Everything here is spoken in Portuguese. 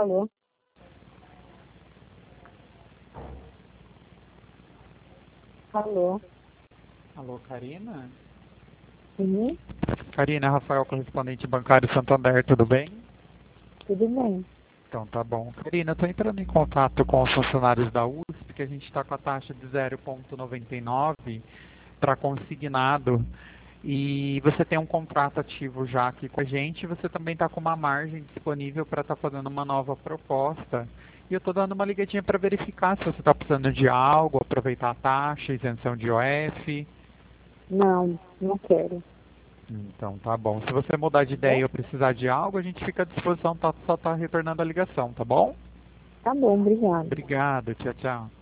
Alô? Alô? Alô, Karina? Sim, Karina, Rafael, correspondente bancário Santander, tudo bem? tudo bem. Então tá bom. Karina, eu estou entrando em contato com os funcionários da USP, porque a gente está com a taxa de 0,99 para consignado e você tem um contrato ativo já aqui com a gente e você também está com uma margem disponível para estar fazendo uma nova proposta. E eu estou dando uma ligadinha para verificar se você está precisando de algo, aproveitar a taxa, isenção de IOF. Não, não quero. Então, tá bom. Se você mudar de Tá ideia bom? ou precisar de algo, a gente fica à disposição, só tá retornando a ligação, tá bom? Tá bom, obrigada. Obrigado, tchau, tchau.